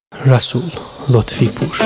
Rasul Lotfipur.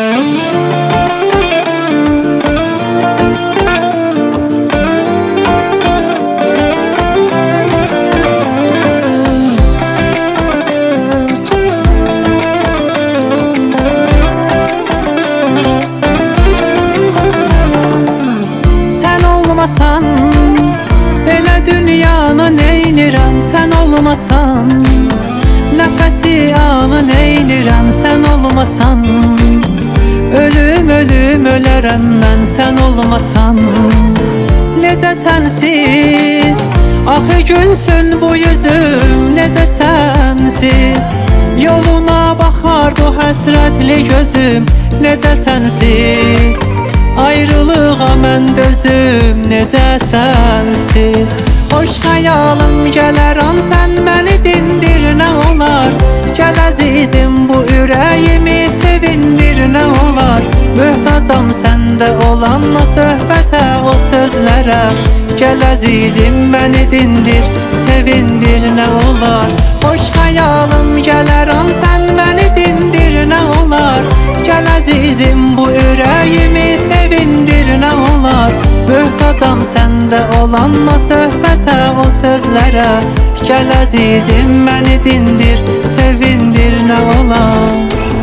Sen olmasan belə dünyanı neynirəm, sən olmasan nəfəsi anı neynirəm, sən olmasan ölüm ölüm ölərəm mən, sən olmasan necə sənsiz axı gülsün bu yüzüm, necə sənsiz yoluna baxar bu həsrətli gözüm, necə sənsiz ayrılığa mən dözüm, necə sənsiz xoş xəyalım gələr an sən məni dindir, nə olar gəl əzizim bu ürəyimi sevindir, nə olar möhtacam səndə olan o söhbətə, o sözlərə gəl əzizim məni dindir, sevindir, nə olar xoş xəyalım gələr an sən məni dindir, nə olar gəl əzizim bu ürəyimi sevindir, nə olar möhtacam səndə olan o söhbətə, o sözlərə gəl əzizim məni dindir, sevindir, nə olar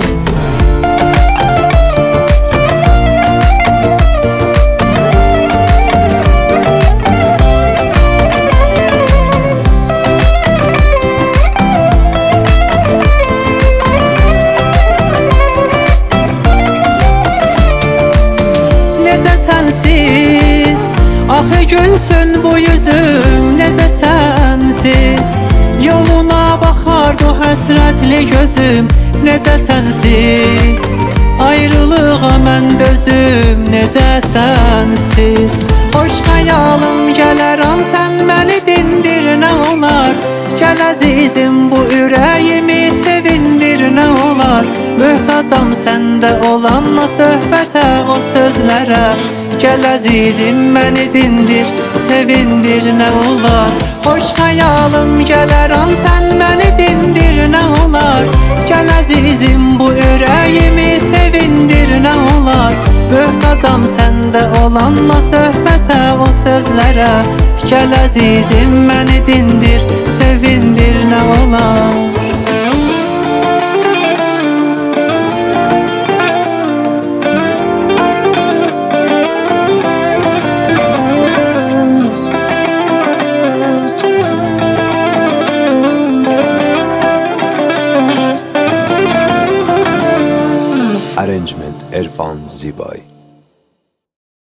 axı gülsün bu yüzüm, necə sənsiz yoluna baxar bu həsrətli gözüm, necə sənsiz ayrılığa mən dözüm, necə sənsiz xoş xəyalım gələr an sən məni dindir, nə olar gəl əzizim bu ürəyimi sevindir, nə olar möhtacam səndə olan o söhbətə, o sözlərə gəl əzizim məni dindir, sevindir, nə olar xoş xəyalım gələr an sən məni dindir, nə olar gəl əzizim bu ürəyimi sevindir, nə olar möhtacam səndə olan o söhbətə, o sözlərə gəl əzizim məni dindir, sevindir, nə olar Arrangement Erfan Zibay.